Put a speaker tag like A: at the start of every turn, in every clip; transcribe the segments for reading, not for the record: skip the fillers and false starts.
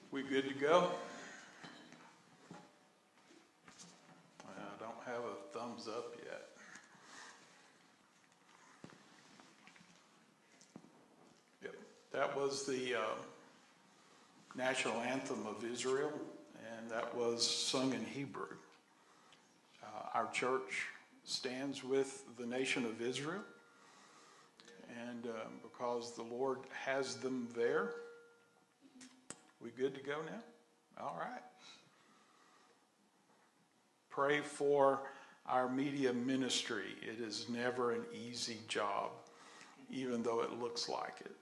A: We good to go? I don't have a thumbs up yet. Yep, that was the national anthem of Israel, and that was sung in Hebrew. Our church stands with the nation of Israel, and because the Lord has them there, we good to go now? All right. Pray for our media ministry. It is never an easy job, even though it looks like it.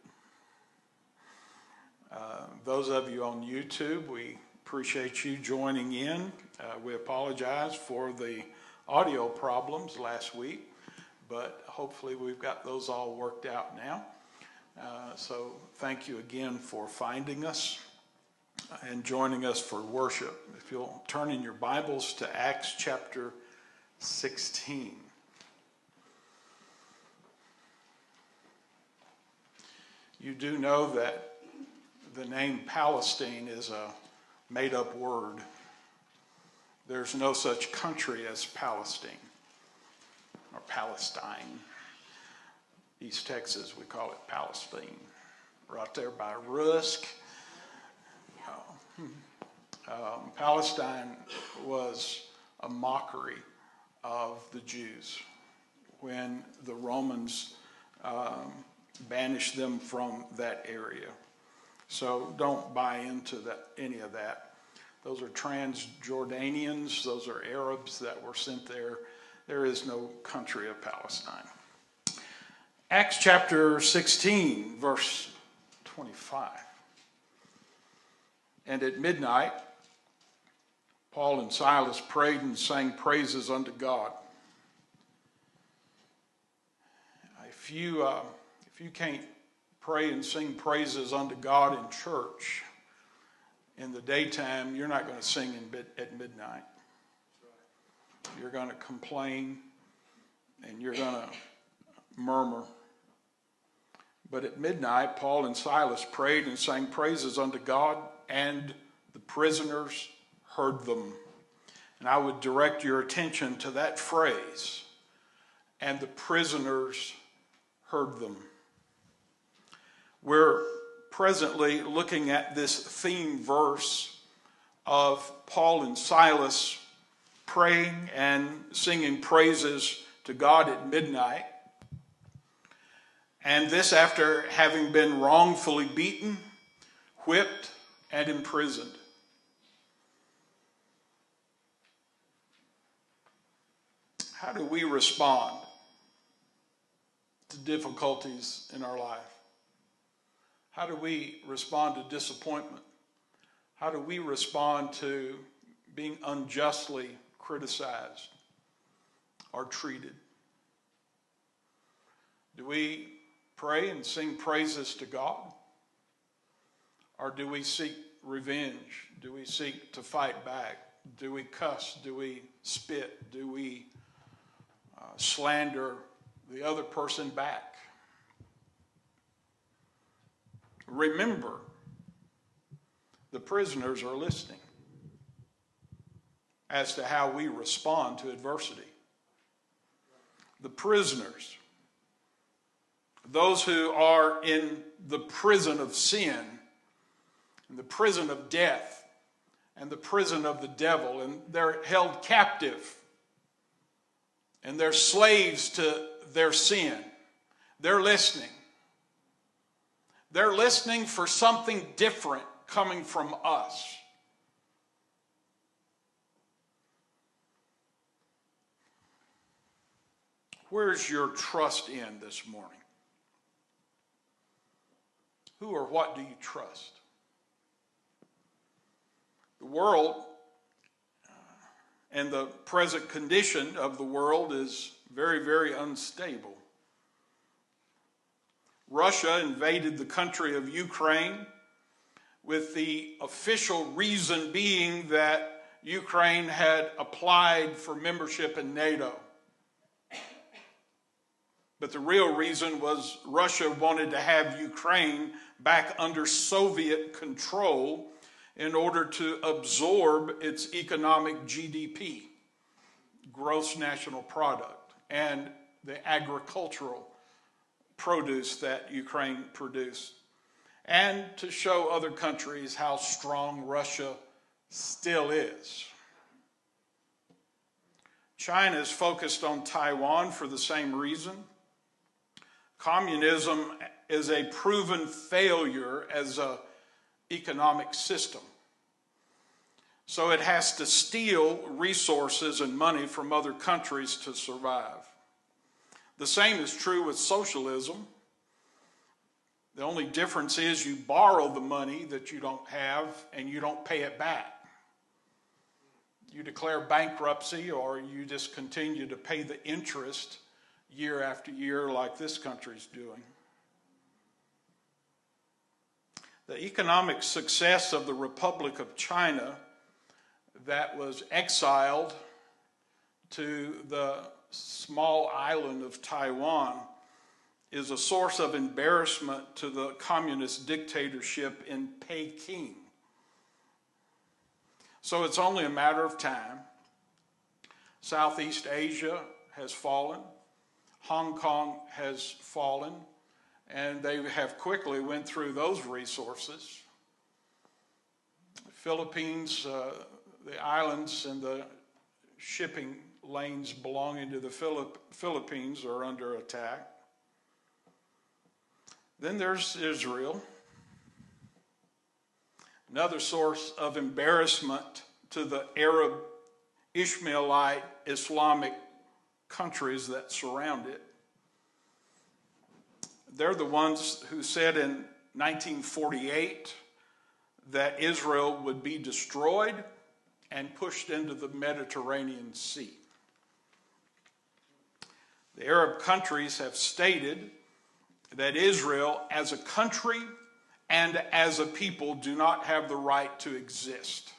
A: Those of you on YouTube, we appreciate you joining in. We apologize for the audio problems last week, but hopefully we've got those all worked out now. So thank you again for finding us and joining us for worship. If you'll turn in your Bibles to Acts chapter 16. You do know that the name Palestine is a made-up word. There's no such country as Palestine or Palestine. East Texas, we call it Palestine. Right there by Rusk. Palestine was a mockery of the Jews when the Romans banished them from that area. So don't buy into any of that. Those are Transjordanians. Those are Arabs that were sent there. There is no country of Palestine. Acts chapter 16, verse 25. And at midnight, Paul and Silas prayed and sang praises unto God. If you can't pray and sing praises unto God in church in the daytime, you're not going to sing at midnight. You're going to complain and you're going to murmur. But at midnight, Paul and Silas prayed and sang praises unto God, and the prisoners heard them. And I would direct your attention to that phrase, and the prisoners heard them. We're presently looking at this theme verse of Paul and Silas praying and singing praises to God at midnight. And this after having been wrongfully beaten, whipped, and imprisoned. How do we respond to difficulties in our life? How do we respond to disappointment? How do we respond to being unjustly criticized or treated? Do we pray and sing praises to God? Or do we seek revenge? Do we seek to fight back? Do we cuss? Do we spit? Do we slander the other person back? Remember, the prisoners are listening as to how we respond to adversity. The prisoners, those who are in the prison of sin, in the prison of death, and the prison of the devil, and they're held captive, and they're slaves to their sin. They're listening. They're listening for something different coming from us. Where's your trust in this morning? Who or what do you trust? The world and the present condition of the world is very, very unstable. Russia invaded the country of Ukraine with the official reason being that Ukraine had applied for membership in NATO. But the real reason was Russia wanted to have Ukraine back under Soviet control in order to absorb its economic GDP, gross national product, and the agricultural produce that Ukraine produced, and to show other countries how strong Russia still is. China is focused on Taiwan for the same reason. Communism is a proven failure as an economic system. So it has to steal resources and money from other countries to survive. The same is true with socialism. The only difference is you borrow the money that you don't have and you don't pay it back. You declare bankruptcy, or you just continue to pay the interest year after year like this country's doing. The economic success of the Republic of China that was exiled to the small island of Taiwan is a source of embarrassment to the communist dictatorship in Peking. So it's only a matter of time. Southeast Asia has fallen. Hong Kong has fallen. And they have quickly went through those resources. Philippines, the islands and the shipping lanes belonging to the Philippines are under attack. Then there's Israel, another source of embarrassment to the Arab, Ishmaelite, Islamic countries that surround it. They're the ones who said in 1948 that Israel would be destroyed and pushed into the Mediterranean Sea. The Arab countries have stated that Israel as a country and as a people do not have the right to exist.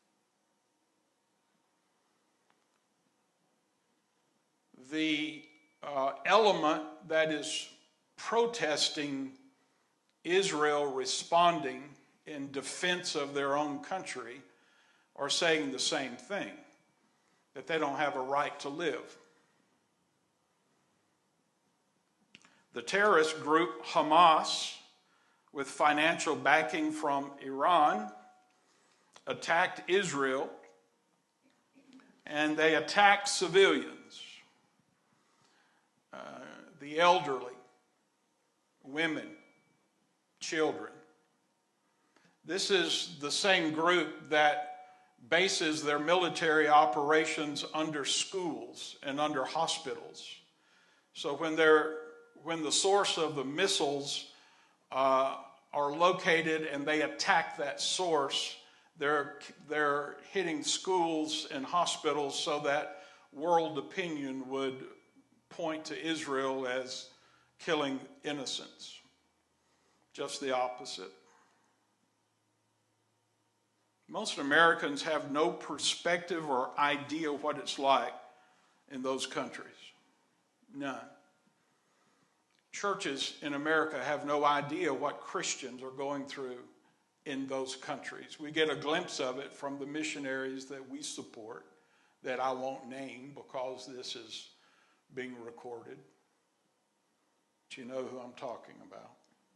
A: The element that is protesting Israel responding in defense of their own country are saying the same thing, that they don't have a right to live. The terrorist group Hamas, with financial backing from Iran, attacked Israel, and they attacked civilians, the elderly, women, children. This is the same group that bases their military operations under schools and under hospitals. So when the source of the missiles are located and they attack that source, they're hitting schools and hospitals so that world opinion would point to Israel as killing innocents. Just the opposite. Most Americans have no perspective or idea what it's like in those countries. None. Churches in America have no idea what Christians are going through in those countries. We get a glimpse of it from the missionaries that we support, that I won't name because this is being recorded. But you know who I'm talking about.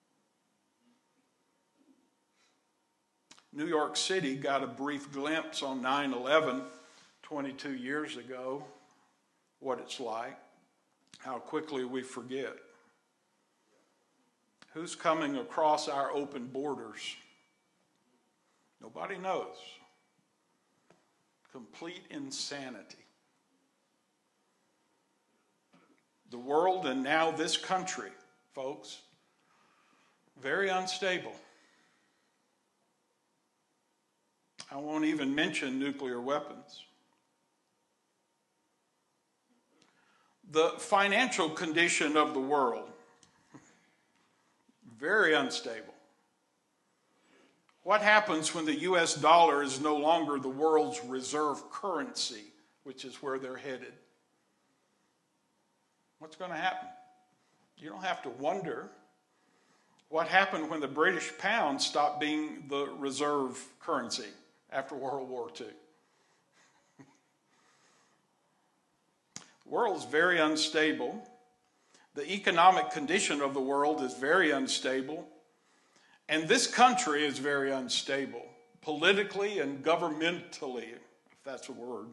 A: New York City got a brief glimpse on 9/11 22 years ago, what it's like, how quickly we forget. Who's coming across our open borders? Nobody knows. Complete insanity. The world and now this country, folks, very unstable. I won't even mention nuclear weapons. The financial condition of the world, very unstable. What happens when the US dollar is no longer the world's reserve currency, which is where they're headed? What's going to happen? You don't have to wonder. What happened when the British pound stopped being the reserve currency after World War II? The world is very unstable. The economic condition of the world is very unstable. And this country is very unstable, politically and governmentally, if that's a word.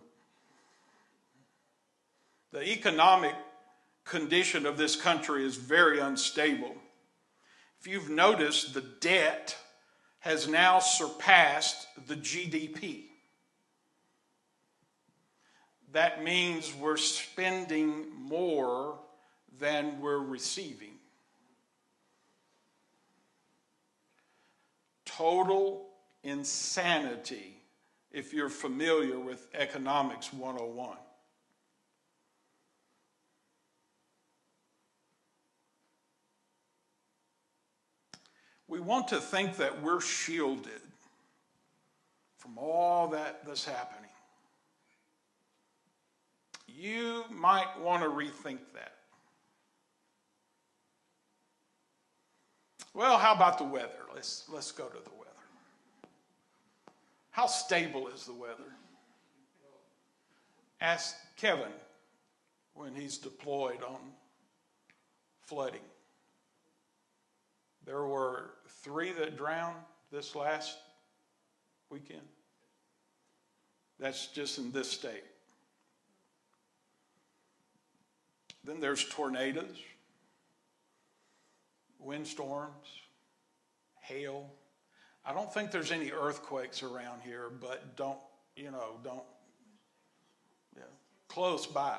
A: The economic condition of this country is very unstable. If you've noticed, the debt has now surpassed the GDP. That means we're spending more than we're receiving. Total insanity if you're familiar with Economics 101. We want to think that we're shielded from all that's happening. You might want to rethink that. Well, how about the weather? Let's go to the weather. How stable is the weather? Ask Kevin when he's deployed on flooding. There were 3 that drowned this last weekend. That's just in this state. Then there's tornadoes, windstorms, hail. I don't think there's any earthquakes around here, but don't, close by.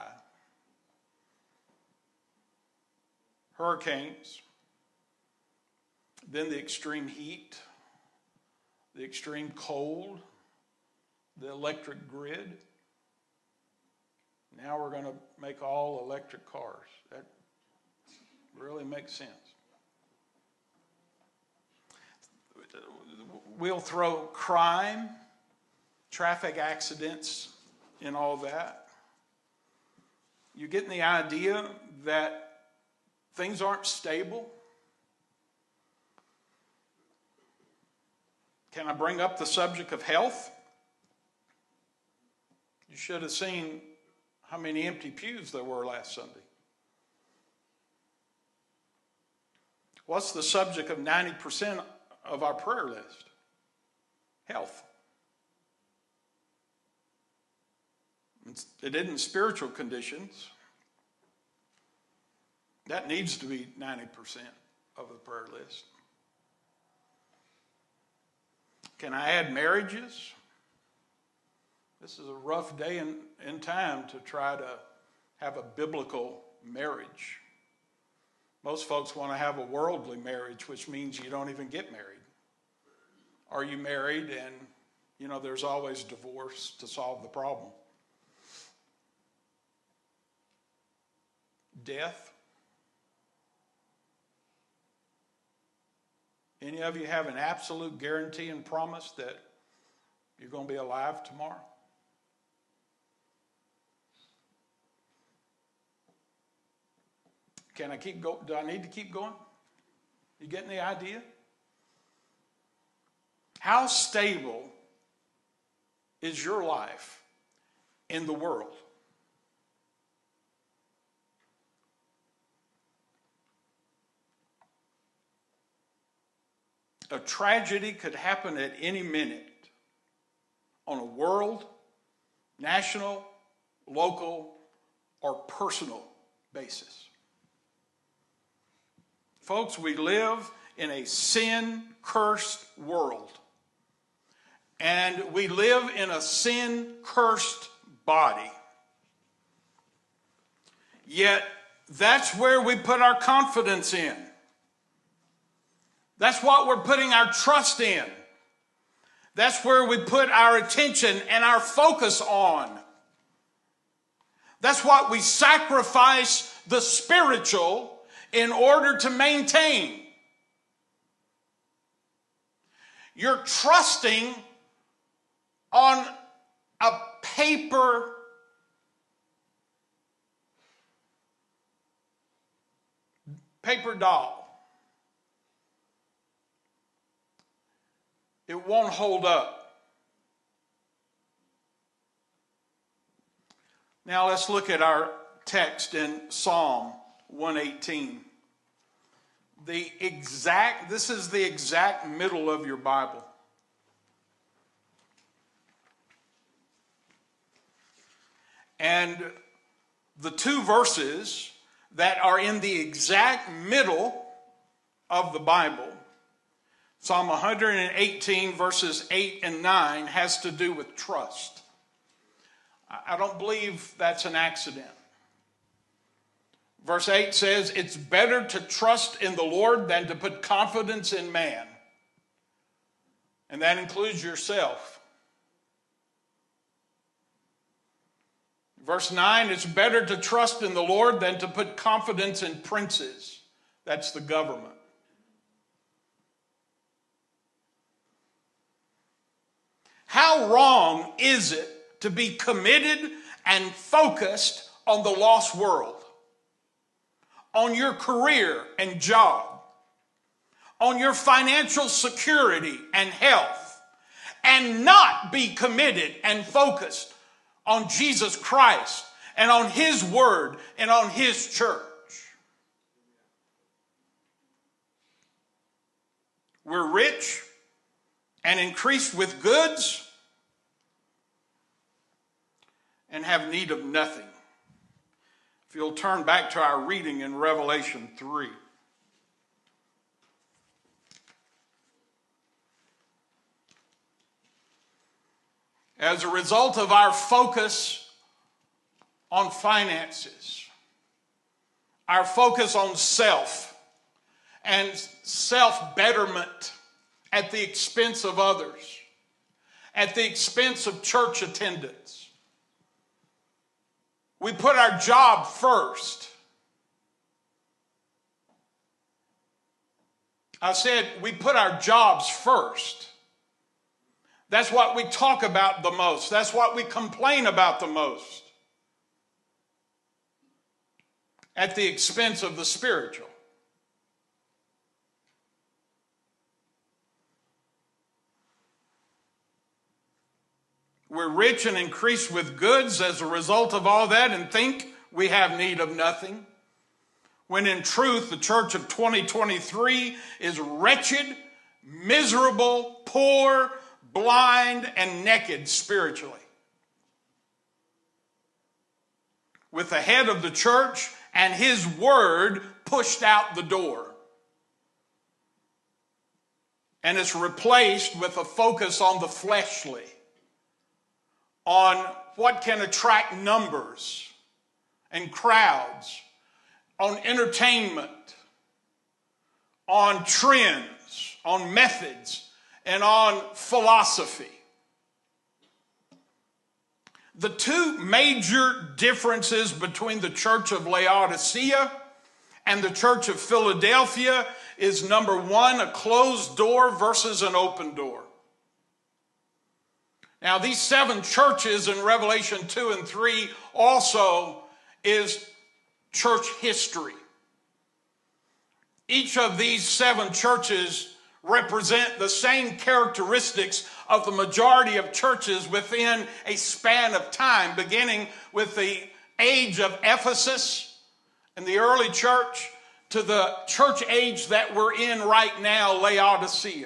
A: Hurricanes. Then the extreme heat, the extreme cold, the electric grid. Now we're going to make all electric cars. That really makes sense. We'll throw crime, traffic accidents, and all that. You getting the idea that things aren't stable? Can I bring up the subject of health? You should have seen how many empty pews there were last Sunday. What's the subject of 90% of our prayer list? Health. It isn't spiritual conditions. That needs to be 90% of the prayer list. Can I add marriages? This is a rough day in time to try to have a biblical marriage. Most folks want to have a worldly marriage, which means you don't even get married. Are you married and, there's always divorce to solve the problem. Death. Any of you have an absolute guarantee and promise that you're going to be alive tomorrow? Can I keep going? Do I need to keep going? You getting the idea? How stable is your life in the world? A tragedy could happen at any minute on a world, national, local, or personal basis. Folks, we live in a sin-cursed world. And we live in a sin-cursed body. Yet, that's where we put our confidence in. That's what we're putting our trust in. That's where we put our attention and our focus on. That's what we sacrifice the spiritual in order to maintain. You're trusting on a paper doll. it won't hold up. Now let's look at our text in Psalm 118. This is the exact middle of your Bible. And the two verses that are in the exact middle of the Bible, Psalm 118 verses 8 and 9, has to do with trust. I don't believe that's an accident. Verse 8 says, it's better to trust in the Lord than to put confidence in man. And that includes yourself. Verse 9, it's better to trust in the Lord than to put confidence in princes. That's the government. How wrong is it to be committed and focused on the lost world, on your career and job, on your financial security and health, and not be committed and focused on Jesus Christ and on His Word and on His church? We're rich and increased with goods and have need of nothing. If you'll turn back to our reading in Revelation 3. As a result of our focus on finances, our focus on self and self-betterment at the expense of others, at the expense of church attendance, we put our job first. I said we put our jobs first. That's what we talk about the most. That's what we complain about the most. At the expense of the spiritual. We're rich and increased with goods as a result of all that and think we have need of nothing. When in truth, the church of 2023 is wretched, miserable, poor, blind, and naked spiritually. With the head of the church and His Word pushed out the door. And it's replaced with a focus on the fleshly, on what can attract numbers and crowds, on entertainment, on trends, on methods, and on philosophy. The two major differences between the church of Laodicea and the church of Philadelphia is, number one, a closed door versus an open door. Now, these 7 churches in Revelation 2 and 3 also is church history. Each of these 7 churches represent the same characteristics of the majority of churches within a span of time, beginning with the age of Ephesus and the early church to the church age that we're in right now, Laodicea.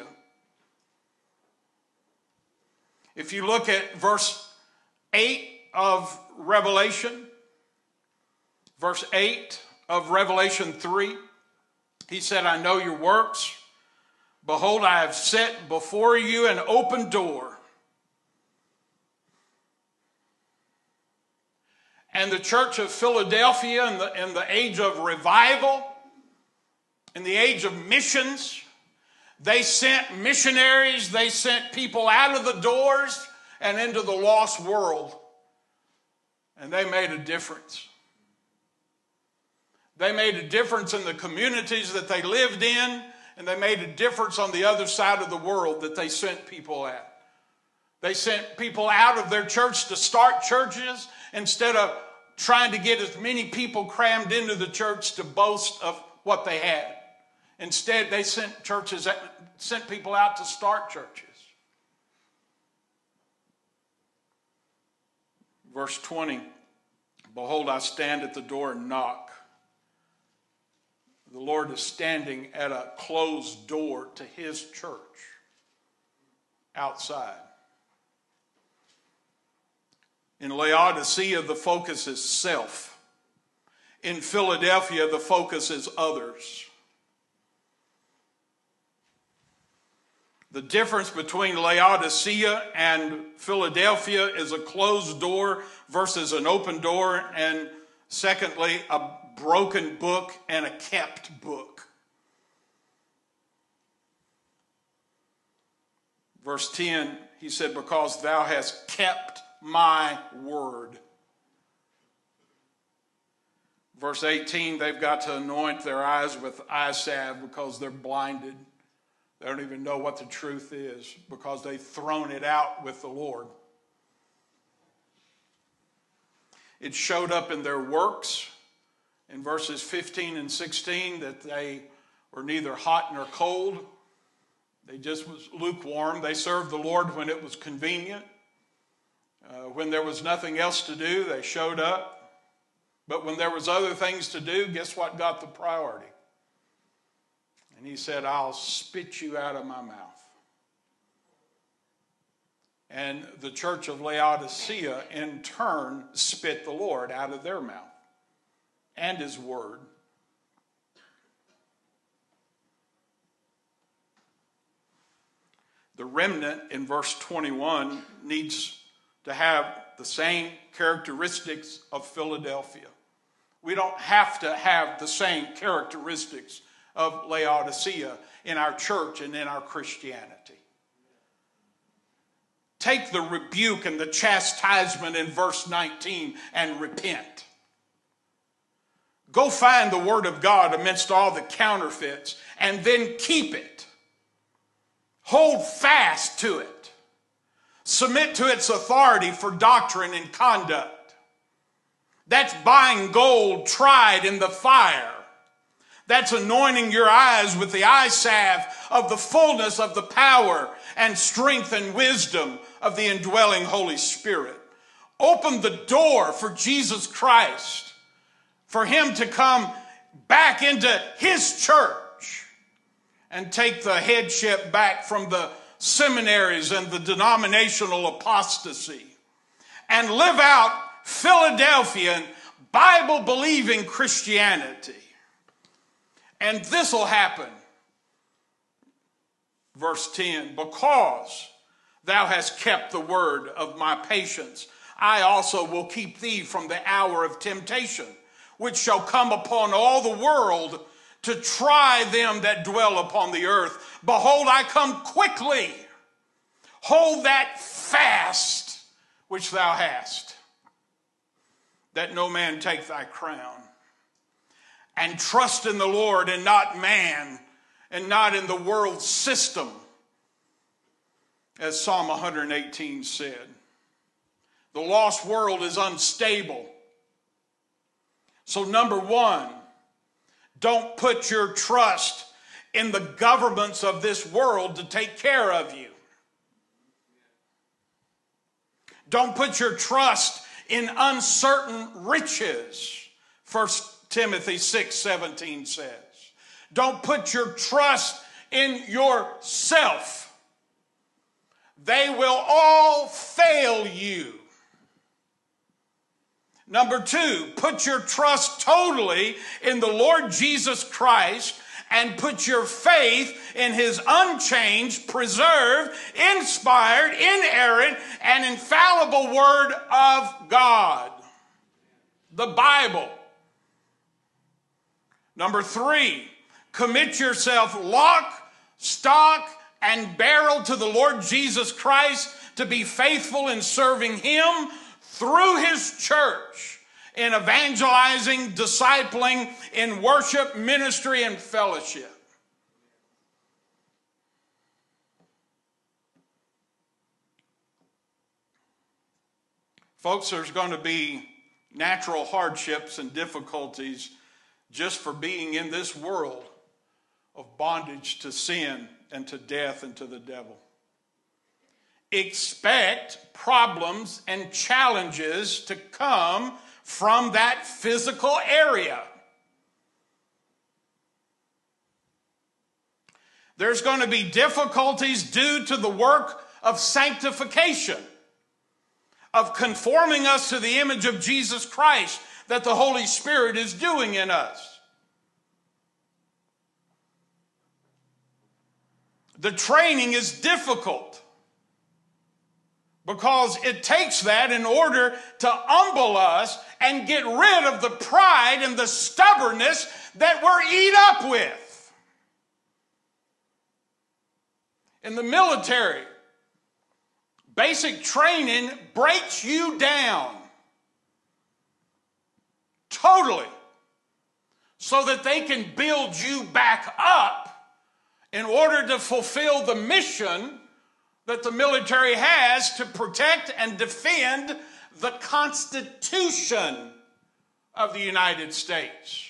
A: If you look at verse 8 of Revelation, verse 8 of Revelation 3, he said, I know your works. Behold, I have set before you an open door. And the church of Philadelphia in the age of revival, in the age of missions, they sent missionaries, they sent people out of the doors and into the lost world. And they made a difference. They made a difference in the communities that they lived in, and they made a difference on the other side of the world that they sent people at. They sent people out of their church to start churches instead of trying to get as many people crammed into the church to boast of what they had. Instead, they sent people out to start churches. Verse 20, behold, I stand at the door and knock. The Lord is standing at a closed door to his church outside. In Laodicea, the focus is self. In Philadelphia, the focus is others. The difference between Laodicea and Philadelphia is a closed door versus an open door, and secondly, a broken book and a kept book. Verse 10, he said, because thou hast kept my word. Verse 18, they've got to anoint their eyes with eye salve because they're blinded. They don't even know what the truth is because they've thrown it out with the Lord. It showed up in their works in verses 15 and 16 that they were neither hot nor cold. They just was lukewarm. They served the Lord when it was convenient. When there was nothing else to do, they showed up. But when there was other things to do, guess what got the priority? And he said, I'll spit you out of my mouth. And the church of Laodicea, in turn, spit the Lord out of their mouth and his word. The remnant in verse 21 needs to have the same characteristics of Philadelphia. We don't have to have the same characteristics of Laodicea in our church and in our Christianity. Take the rebuke and the chastisement in verse 19 and repent. Go find the word of God amidst all the counterfeits and then keep it. Hold fast to it. Submit to its authority for doctrine and conduct. That's buying gold tried in the fire. That's anointing your eyes with the eye salve of the fullness of the power and strength and wisdom of the indwelling Holy Spirit. Open the door for Jesus Christ, for him to come back into his church and take the headship back from the seminaries and the denominational apostasy and live out Philadelphian Bible-believing Christianity. And this will happen. Verse 10, because thou hast kept the word of my patience, I also will keep thee from the hour of temptation, which shall come upon all the world to try them that dwell upon the earth. Behold, I come quickly. Hold that fast which thou hast, that no man take thy crown. And trust in the Lord and not man, and not in the world's system, as Psalm 118 said. The lost world is unstable. So number one, don't put your trust in the governments of this world to take care of you. Don't put your trust in uncertain riches. 1 Timothy 6:17 says. Don't put your trust in yourself. They will all fail you. Number two, put your trust totally in the Lord Jesus Christ and put your faith in his unchanged, preserved, inspired, inerrant, and infallible word of God, the Bible. Number three, commit yourself lock, stock, and barrel to the Lord Jesus Christ to be faithful in serving him through his church in evangelizing, discipling, in worship, ministry, and fellowship. Folks, there's going to be natural hardships and difficulties just for being in this world of bondage to sin and to death and to the devil. expect problems and challenges to come from that physical area. There's going to be difficulties due to the work of sanctification, of conforming us to the image of Jesus Christ that the Holy Spirit is doing in us. The training is difficult because it takes that in order to humble us and get rid of the pride and the stubbornness that we're eat up with. In the military, basic training breaks you down totally so that they can build you back up in order to fulfill the mission that the military has to protect and defend the Constitution of the United States.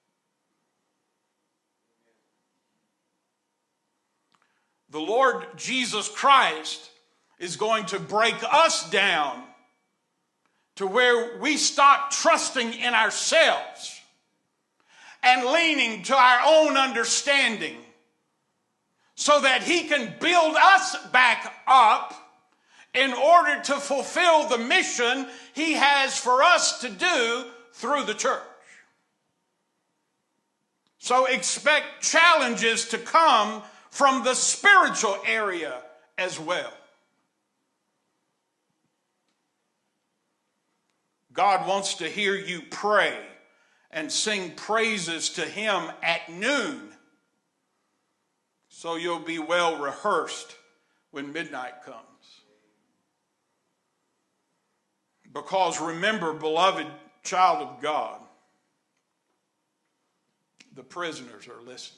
A: The Lord Jesus Christ is going to break us down to where we stop trusting in ourselves and leaning to our own understanding so that he can build us back up in order to fulfill the mission he has for us to do through the church. So expect challenges to come from the spiritual area as well. God wants to hear you pray and sing praises to him at noon, so you'll be well rehearsed when midnight comes. Because remember, beloved child of God, the prisoners are listening.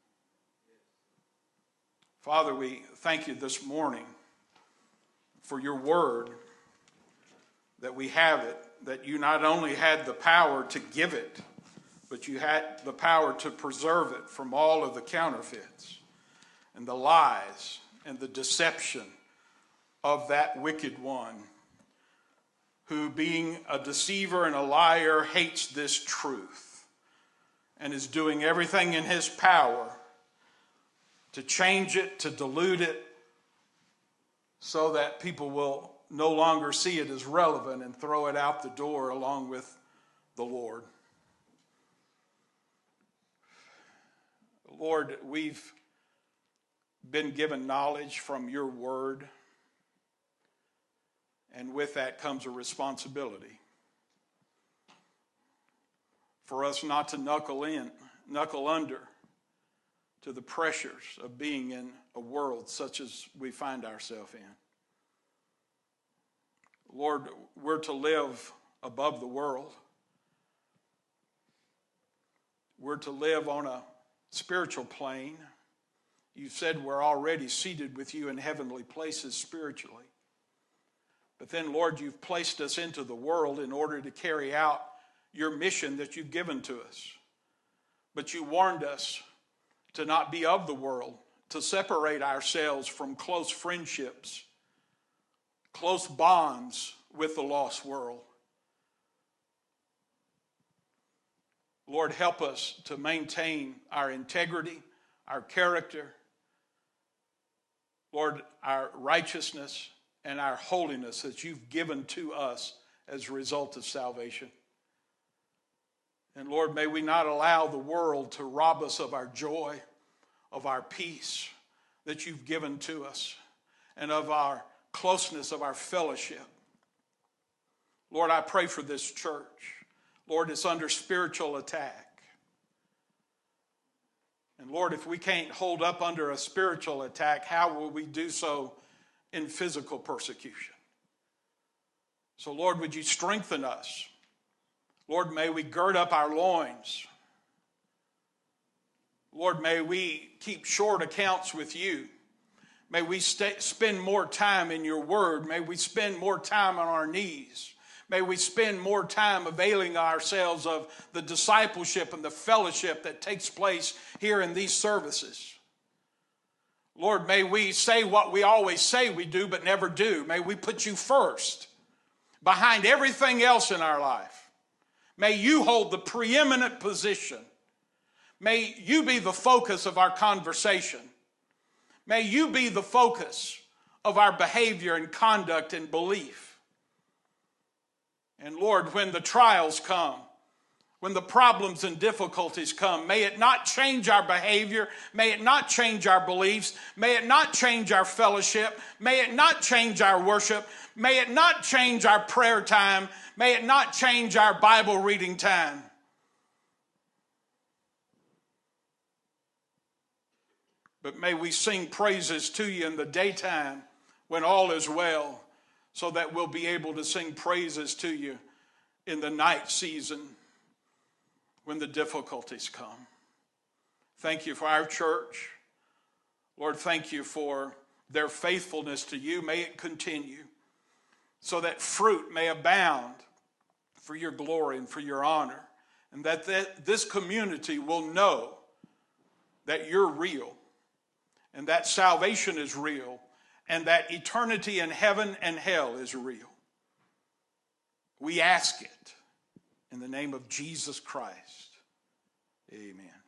A: Father, we thank you this morning for your word, that we have it, that you not only had the power to give it, but you had the power to preserve it from all of the counterfeits and the lies and the deception of that wicked one who, being a deceiver and a liar, hates this truth and is doing everything in his power to change it, to dilute it, so that people will no longer see it as relevant and throw it out the door along with the Lord. Lord, we've been given knowledge from your word, and with that comes a responsibility for us not to knuckle under to the pressures of being in a world such as we find ourselves in. Lord, we're to live above the world. We're to live on a spiritual plane. You said we're already seated with you in heavenly places spiritually. But then, Lord, you've placed us into the world in order to carry out your mission that you've given to us. But you warned us to not be of the world, to separate ourselves from close friendships, close bonds with the lost world. Lord, help us to maintain our integrity, our character, Lord, our righteousness and our holiness that you've given to us as a result of salvation. And Lord, may we not allow the world to rob us of our joy, of our peace that you've given to us, and of our closeness, of our fellowship. Lord, I pray for this church. Lord, it's under spiritual attack. And Lord, if we can't hold up under a spiritual attack, how will we do so in physical persecution? So Lord, would you strengthen us? Lord, may we gird up our loins. Lord, may we keep short accounts with you. May we spend more time in your word. May we spend more time on our knees. May we spend more time availing ourselves of the discipleship and the fellowship that takes place here in these services. Lord, may we say what we always say we do but never do. May we put you first behind everything else in our life. May you hold the preeminent position. May you be the focus of our conversation. May you be the focus of our behavior and conduct and belief. And Lord, when the trials come, when the problems and difficulties come, may it not change our behavior. May it not change our beliefs. May it not change our fellowship. May it not change our worship. May it not change our prayer time. May it not change our Bible reading time. But may we sing praises to you in the daytime when all is well, so that we'll be able to sing praises to you in the night season when the difficulties come. Thank you for our church. Lord, thank you for their faithfulness to you. May it continue so that fruit may abound for your glory and for your honor, and that this community will know that you're real, and that salvation is real, and that eternity in heaven and hell is real. We ask it in the name of Jesus Christ. Amen.